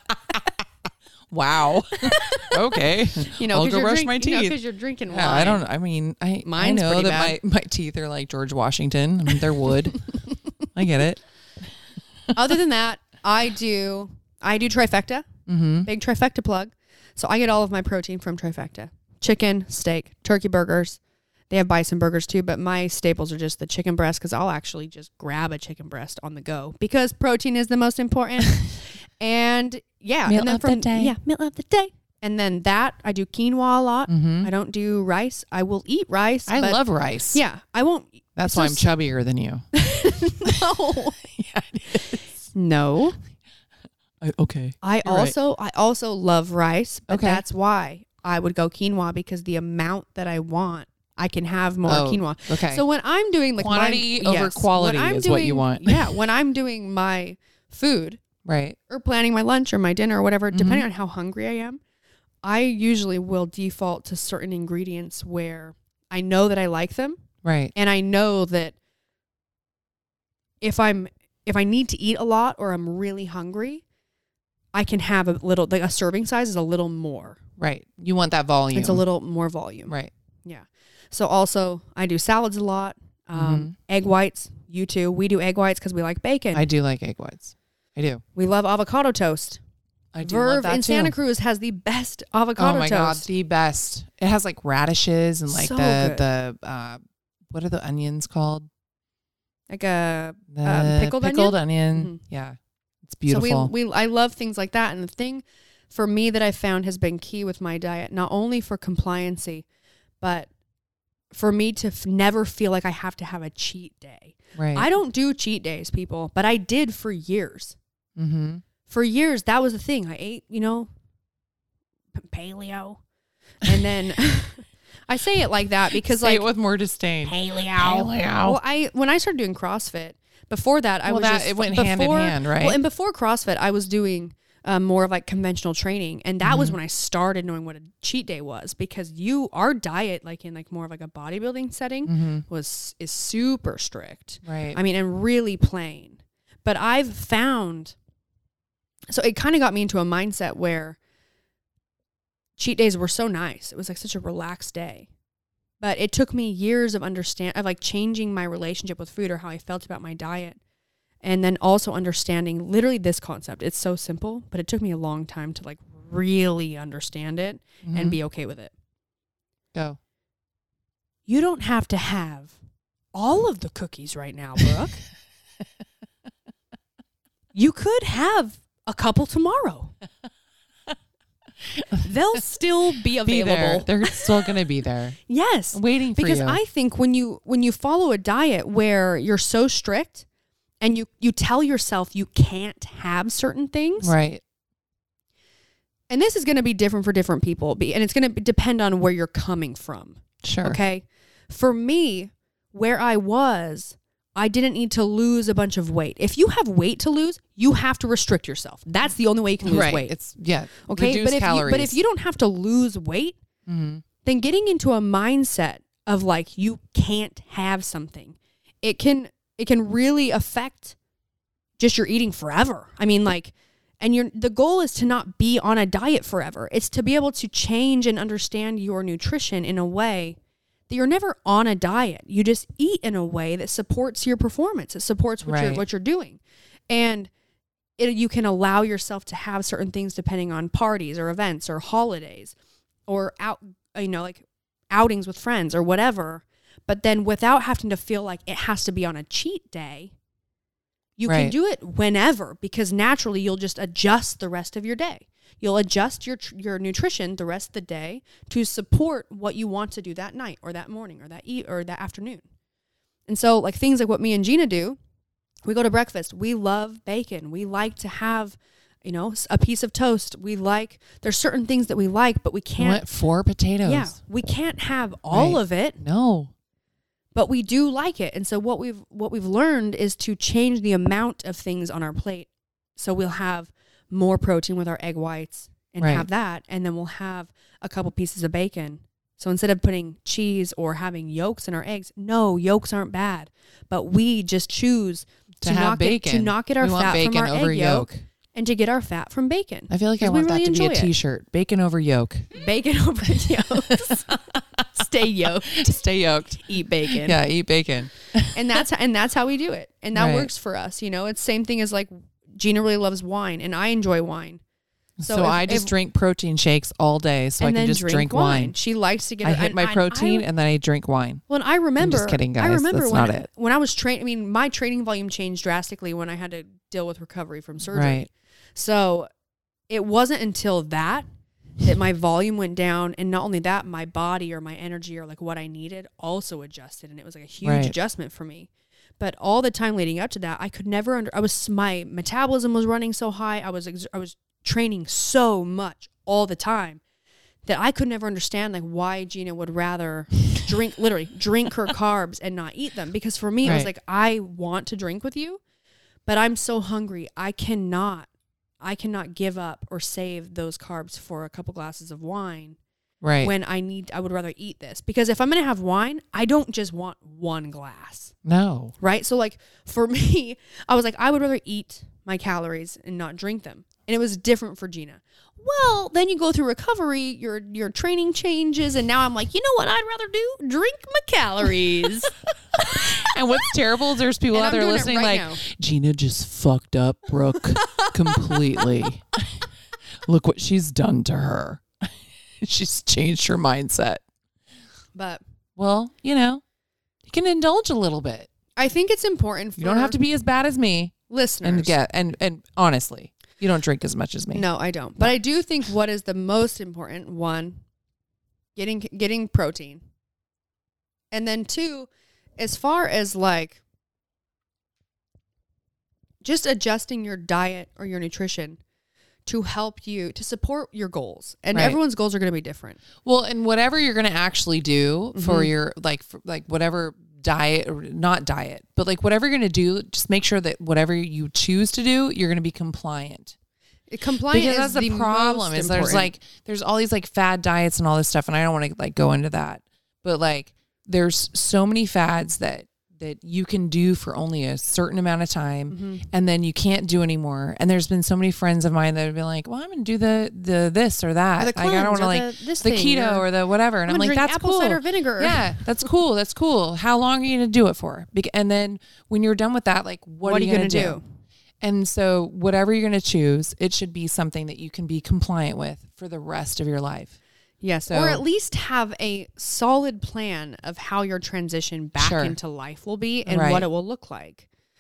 Wow. Okay. You know, I'll 'cause go you're brush drink- my you know, teeth. 'cause you're drinking wine. Yeah, I don't. I mean, I Mine's I know pretty that my, my teeth are like George Washington. I mean, they're wood. I get it. Other than that, I do I do trifecta. Mm-hmm. Big trifecta plug. So I get all of my protein from trifecta: chicken, steak, turkey burgers. They have bison burgers too, but my staples are just the chicken breast because I'll actually just grab a chicken breast on the go because protein is the most important. And yeah, Meal and then of the from day. yeah, meal of the day. And then that I do quinoa a lot. Mm-hmm. I don't do rice. I will eat rice. I but love rice. Yeah, I won't. That's so why I'm s- chubbier than you. No, Yeah, it is. no. I, okay. I You're right. also I also love rice, but Okay. that's why I would go quinoa because the amount that I want, I can have more Oh, quinoa. Okay. So when I'm doing like Quantity my, over yes, quality when I'm is what you doing- want. Yeah, when I'm doing my food right. or planning my lunch or my dinner or whatever, Mm-hmm. depending on how hungry I am, I usually will default to certain ingredients where I know that I like them Right. and I know that if I'm if I need to eat a lot or I'm really hungry, I can have a little like a serving size is a little more. Right. You want that volume. It's a little more volume. Right. Yeah. So also I do salads a lot. Um, Mm-hmm. Egg whites. You too. We do egg whites because we like bacon. I do like egg whites. I do. we love avocado toast. I do love Verve that in too. Santa Cruz has the best avocado Oh my god, toast. the best. It has like radishes and like So the good. the uh what are the onions called? Like a The Um, pickled onion? onion. Mhm. Yeah. It's beautiful. So we we I love things like that. And the thing for me that I found has been key with my diet, not only for compliancy, but for me to f- never feel like I have to have a cheat day. right. I don't do cheat days, people, but I did for years. mm-hmm. For years, that was the thing. I ate, you know, p- paleo, and then I say it like that because Say like it with more disdain. paleo. Paleo. Well, I when I started doing CrossFit, before that I Well, was that- just it went before, hand in hand, right? Well, and before CrossFit, I was doing um, more of like conventional training, and that was Mhm. when I started knowing what a cheat day was because you our diet, like in like more of like a bodybuilding setting, Mm-hmm. was is super strict. Right. I mean, and really plain. But I've found, so it kind of got me into a mindset where cheat days were so nice. It was like such a relaxed day. But it took me years of understand of like changing my relationship with food or how I felt about my diet. And then also understanding literally this concept. It's so simple, but it took me a long time to like really understand it Mhm. and be okay with it. Go. You don't have to have all of the cookies right now, Brooke. you could have a couple tomorrow. They'll still be Be there. available. They're still going to be there. Yes. Waiting for Because you. I think when you when you follow a diet where you're so strict and you you tell yourself you can't have certain things, Right. and this is going to be different for different people, be- and it's going to depend on where you're coming from. Sure. Okay. For me, where I was, I didn't need to lose a bunch of weight. If you have weight to lose, you have to restrict yourself. That's the only way you can lose Right. weight. It's, yeah. Okay. Reduce But if, calories. you, but if you don't have to lose weight, Mhm. then getting into a mindset of like you can't have something, it can it can really affect just your eating forever. I mean, like, and you're the goal is to not be on a diet forever. It's to be able to change and understand your nutrition in a way that you're never on a diet. You just eat in a way that supports your performance. It supports what you're Right. what you're doing, and it, you can allow yourself to have certain things depending on parties or events or holidays or out, you know, like outings with friends or whatever. But then without having to feel like it has to be on a cheat day, you can Right. do it whenever, because naturally you'll just adjust the rest of your day. You'll adjust your tr- your nutrition the rest of the day to support what you want to do that night or that morning or that e- or that afternoon. And so like things like what me and Gina do, we go to breakfast. We love bacon. We like to have, you know, s- a piece of toast. We like, there's certain things that we like, but we You can't. want four potatoes. Yeah, we can't have all Right. of it, No. but we do like it. And so what we've what we've learned is to change the amount of things on our plate. So we'll have more protein with our egg whites and Right. have that, and then we'll have a couple pieces of bacon. So instead of putting cheese or having yolks in our eggs, no, yolks aren't bad, but we just choose To to, have not bacon. get to not get our We want fat bacon from our over egg yolk. yolk and to get our fat from bacon. I feel like I 'Cause we want really that to be a enjoy it. t-shirt. Bacon over yolk. Bacon over yolks. Stay yoked. Stay yoked. Eat bacon. Yeah, eat bacon. And that's and that's how we do it. And that Right. works for us. You know, it's same thing as like Gina really loves wine and I enjoy wine. So, So if- I just if- drink protein shakes all day so I and can then just drink, drink, wine. wine. She likes to get I her- hit and my I- protein I, and then I drink wine. Well, and I remember. kidding, I guys. remember That's when not I, it. when I was trained. I mean, my training volume changed drastically when I had to deal with recovery from surgery. Right. So it wasn't until that that my volume went down, and not only that, my body or my energy or like what I needed also adjusted, and it was like a huge Right. adjustment for me. But all the time leading up to that, I could never under. I was my metabolism was running so high. I was ex- I was training so much all the time that I could never understand like why Gina would rather drink literally drink her carbs and not eat them, because for me it was Right. like, I want to drink with you, but I'm so hungry. I cannot I cannot give up or save those carbs for a couple glasses of wine Right. when I need I would rather eat this, because if I'm going to have wine, I don't just want one glass. no. Right? So like for me, I was like, I would rather eat my calories and not drink them. And it was different for Gina. Well, then you go through recovery, your your training changes, and now I'm like, you know what I'd rather do? Drink my calories. And what's terrible is there's people And out I'm there doing it listening right like, now. Gina just fucked up Brooke completely. Look what she's done to her. She's changed her mindset. But Well, you know, you can indulge a little bit. I think it's important for You don't have to be as bad as me. listeners. And get and and honestly, you don't drink as much as me. No, I don't. But I do think what is the most important, one, getting getting protein. And then two, as far as like just adjusting your diet or your nutrition to help you to support your goals. And Right. everyone's goals are going to be different. Well, and whatever you're going to actually do for Mhm. your like for, like whatever diet or not diet, but like whatever you're going to do, just make sure that whatever you choose to do, you're going to be compliant. Compliant Because is that's the, the problem most is there's important. like there's all these like fad diets and all this stuff, and I don't want to like go into that, but like there's so many fads that that you can do for only a certain amount of time, Mhm. and then you can't do anymore. And there's been so many friends of mine that have been like, well, I'm gonna do the the this or that, Or the like, I don't cleanse want to or like the- this the thing, keto or or the whatever, and I'm I'm, gonna like, drink that's apple cool. cider vinegar. Yeah, that's cool. That's cool. How long are you gonna do it for? Bec- And then when you're done with that, like, what, What are you gonna, do? do? And so whatever you're going to choose, it should be something that you can be compliant with for the rest of your life. Yes, So- or at least have a solid plan of how your transition back Sure. into life will be and Right. what it will look like.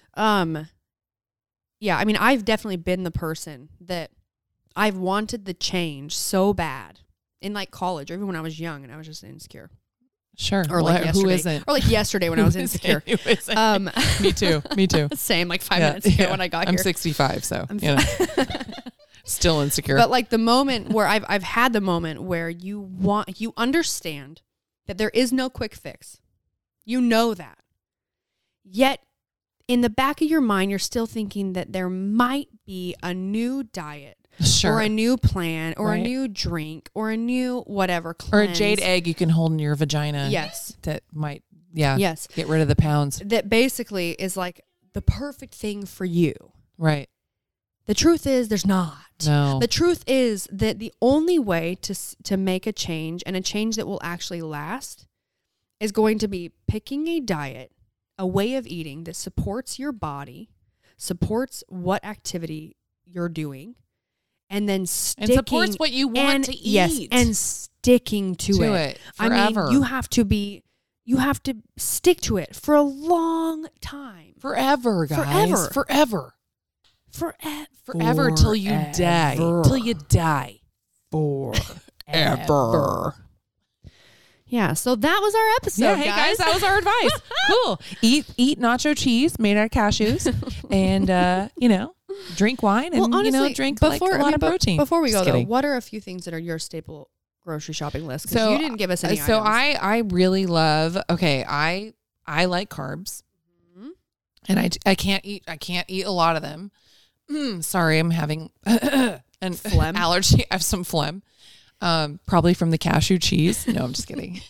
Um, yeah, I mean, I've definitely been the person that I've wanted the change so bad in like college or even when I was young and I was just insecure. Sure. Or like Well, yesterday. who isn't? Or like yesterday when I was Who isn't? insecure. Who isn't? Um, Me too. Me too. Same, like five Yeah, minutes ago yeah. when I got I'm here. sixty-five, so I'm you know, still insecure. But like the moment where I've I've had the moment where you want you understand that there is no quick fix. You know that. Yet in the back of your mind you're still thinking that there might be a new diet sure. or a new plan or Right. a new drink or a new whatever or a cleanse. jade egg you can hold in your vagina. Yes. That might yeah. Yes. Get rid of the pounds. That basically is like the perfect thing for you. Right. The truth is there's not. No. The truth is that the only way to s- to make a change and a change that will actually last is going to be picking a diet, a way of eating that supports your body, supports what activity you're doing, and then sticking and supports what you want and, to eat. Yes, and sticking to, to it. it I forever. mean, you have to be you have to stick to it for a long time. forever, guys. Forever. Forever. Forever. Forever till you die. Till you die. Forever. Yeah, so that was our episode, Yeah, hey guys, that was our advice. Cool. Eat eat nacho cheese made out of cashews, and uh, you know, drink wine and you know, drink like a lot I mean, of be- protein. Before we Just go though, kidding. what are a few things that are your staple grocery shopping list? Because So you didn't give us any. So items. I I really love. Okay, I I like carbs, Mhm. and I I can't eat I can't eat a lot of them. Mm, sorry, I'm having an Phlegm? allergy. I have some phlegm. Um, probably from the cashew cheese. No, I'm just kidding.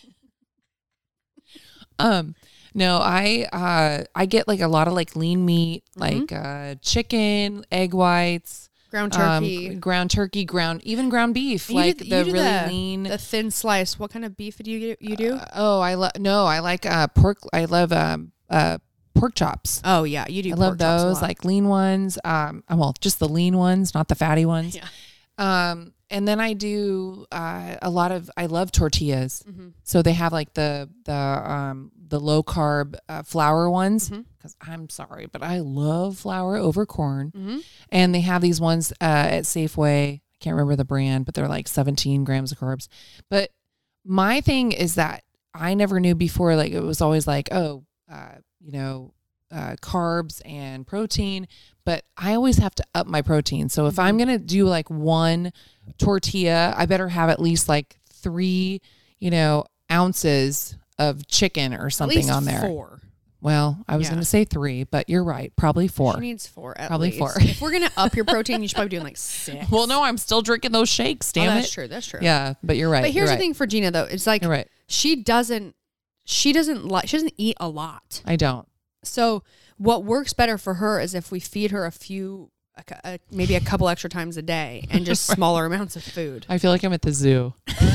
um, no, I uh I get like a lot of like lean meat, like uh chicken, egg whites, ground um, turkey, ground turkey, ground even ground beef, And you like do- the you do really the- lean. the thin slice. What kind of beef do you you do? Uh, oh, I love no, I like uh pork. I love um uh pork chops. oh yeah, you do. I love pork chops a those, lot. like lean ones. Um, well, just the lean ones, not the fatty ones. Yeah. Um, and then I do uh, a lot of. I love tortillas. Mhm. So they have like the the um the low carb uh, flour ones. Mhm. Because I'm sorry, but I love flour over corn. Mhm. And they have these ones uh, at Safeway. I can't remember the brand, but they're like seventeen grams of carbs. But my thing is that I never knew before. Like it was always like, oh, uh, you know, uh, carbs and protein. But I always have to up my protein. So if I'm gonna do like one tortilla, I better have at least like three, you know, ounces of chicken or At something least on there. Four. Well, I was Yeah. going to say three, but you're right. Probably four. She needs four. At Probably least. four. If we're gonna up your protein, you should probably be doing like six. Well, no, I'm still drinking those shakes. Oh, Damn that's it. true. That's true. Yeah, but you're right. But here's you're the right. thing for Gina though. It's like You're right. she doesn't. She doesn't like. She doesn't eat a lot. I don't. So what works better for her is if we feed her a few, a, cou- a, maybe a couple extra times a day, and just smaller amounts of food. I feel like I'm at the zoo.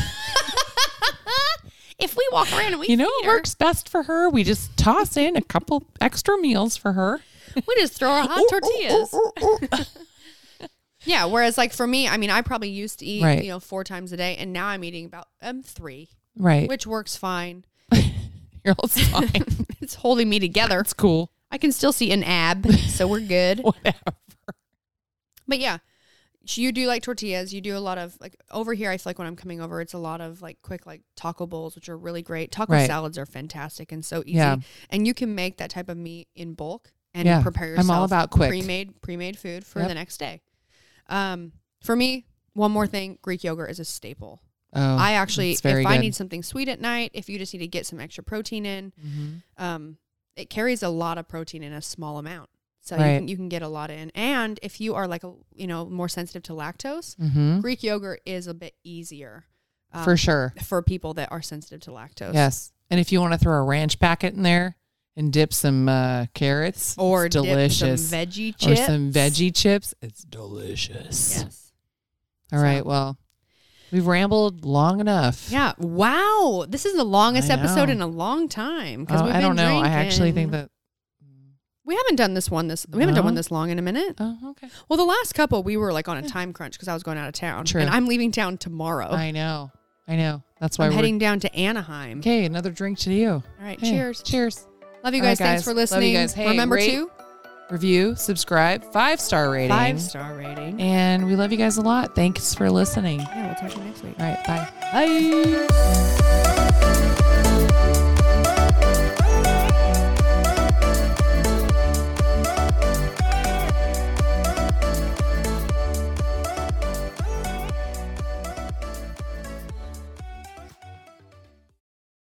If we walk around and we, You know feed what her, works best for her? We just toss in a couple extra meals for her. we just throw her hot tortillas. Yeah. Whereas like for me, I mean, I probably used to eat Right. you know four times a day, and now I'm eating about um three, Right. which works fine. You're all fine. It's holding me together. It's cool. I can still see an ab, so we're good. Whatever. But yeah, you do like tortillas. You do a lot of like over here. I feel like when I'm coming over, it's a lot of like quick like taco bowls, which are really great. Taco Right. salads are fantastic and so easy. Yeah. And you can make that type of meat in bulk and Yeah. prepare yourself. I'm all about quick. pre-made pre-made food for Yep. the next day. Um, for me, one more thing: Greek yogurt is a staple. Oh, I actually, it's if very I good. need something sweet at night, if you just need to get some extra protein in, Mhm. um, it carries a lot of protein in a small amount. So you Right. can you can get a lot in. And if you are like a you know more sensitive to lactose, Mhm. Greek yogurt is a bit easier um, For sure. for people that are sensitive to lactose. Yes. And if you want to throw a ranch packet in there and dip some uh, carrots, Or it's dip delicious. some veggie Or chips. some veggie chips, it's delicious. Yes. All right. So- Well, we've rambled long enough. Yeah. Wow. This is the longest I episode know. in a long time. Oh, we've I don't been know. I actually drinking. think that. we haven't done this one this we haven't done No? one this long in a minute. Oh, okay. Well, the last couple we were like on a time crunch because I was going out of town. True. And I'm leaving town tomorrow. I know. I know. That's why I'm we're heading down to Anaheim. Okay, another drink to you. All right. Hey, Cheers. Cheers. Love you All right, guys. Thanks guys. for Love you listening. guys. Hey, Remember rate- to review, subscribe, five star rating. Five star rating. And we love you guys a lot. Thanks for listening. Yeah, we'll talk to you next week. All right. Bye. Bye.